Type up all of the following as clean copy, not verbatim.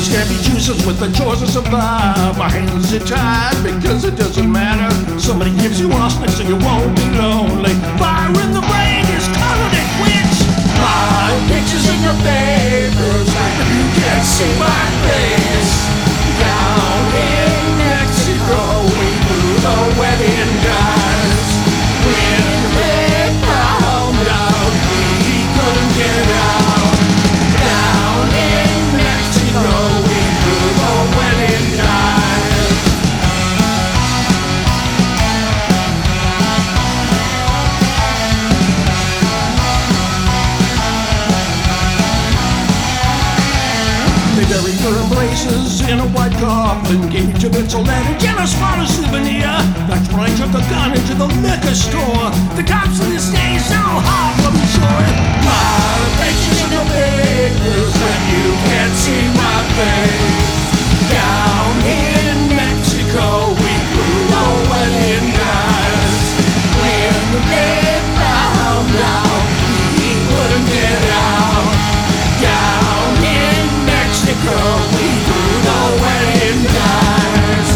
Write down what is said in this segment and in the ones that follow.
Papers can't be choosers with the choice to survive. My hands are tied because it doesn't matter. Somebody gives you arsenic so you won't be lonely. Fire in the brain is calling it quits. My pictures in the papers, but you can't see my face. Down in Mexico, we blew the wedding dice. When they found out we couldn't get out. Down in Mexico, we blew the wedding dice. They buried her embraces in a white coffin, gave it to Vincelet and Jealous for a souvenir. That's when I took a gun into the liquor store. The cops in this day so hard, let me show it. My pictures in the papers when you can't see my face. Down in Mexico, we blew the wedding dice. When they found out we couldn't get out. Down in Mexico, we blew the wedding dice.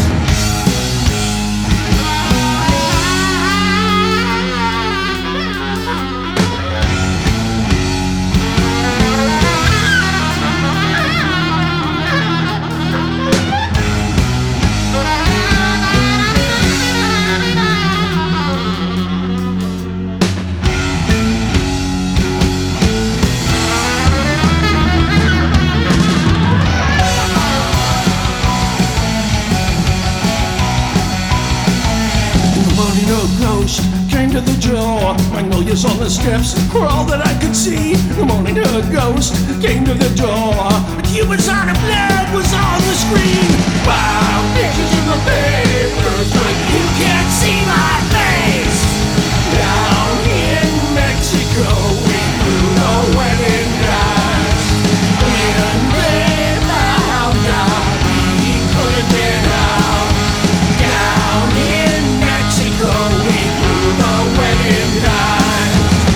Ghost came to the door. Magnolias on the steps were all that I could see. The morning her ghost came to the door. Cubans on of blood was on the screen. Wow, pictures in the papers, but you can't see my face. Down in Mexico, we blew the wedding dice. When they found out we couldn't get out. Down in Mexico, we blew the wedding dice.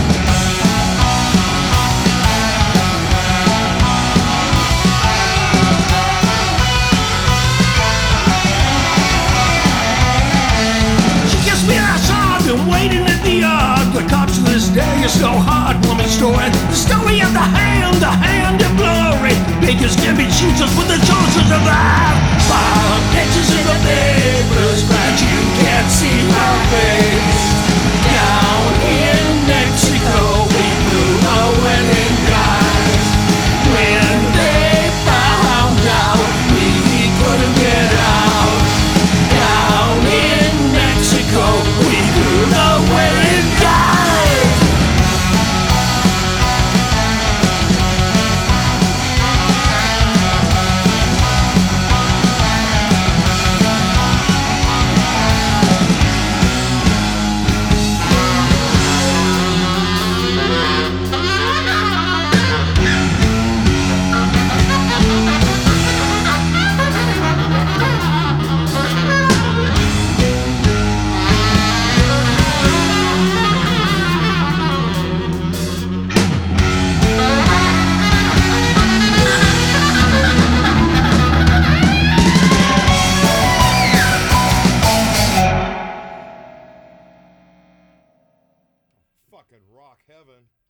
She kissed me and I saw I've been waiting at the yard. The cops to this day are so hard, woman story. The story of the hand of glory. Bakers can be choosers with the choice to survive. File pictures in the papers, but you can't see my face. Down in Mexico, we blew the wedding dice. When they found out we couldn't get out. Down in Mexico, we blew the wedding dice. Fucking rock heaven.